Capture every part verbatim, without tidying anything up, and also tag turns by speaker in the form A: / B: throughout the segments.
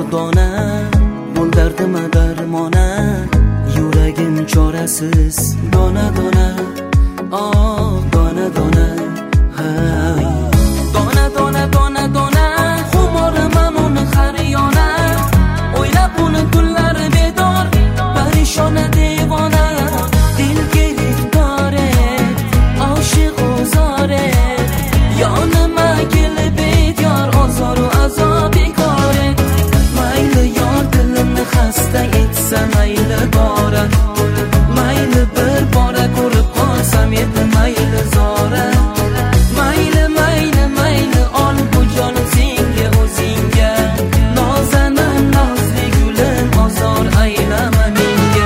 A: dona, bo'l dardima darmona, yuragim chorasiz dona dona, oh dona dona, hay dona dona dona dona, xumoraman uni har yona, o'ylab uni kunlar bedor, parishona devona, dilga iftor et, oshiq uzor et, yonima kelib et yor, ozoru azob bekor et, mayli yor dilimni xasta etsa mayli bora, mayli bir bora ko'rib qolsam edi mayli zora, mayli mayli mayli ol bu jonim senga o'zingga, nozanin nozli gulim ozor aylama menga.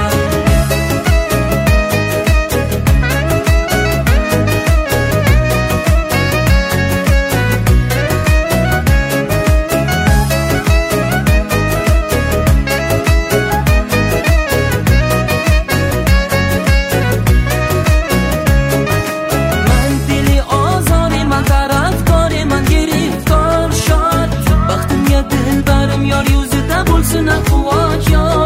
A: Dilbarim yor yuzida bo'lsin quvonch yor.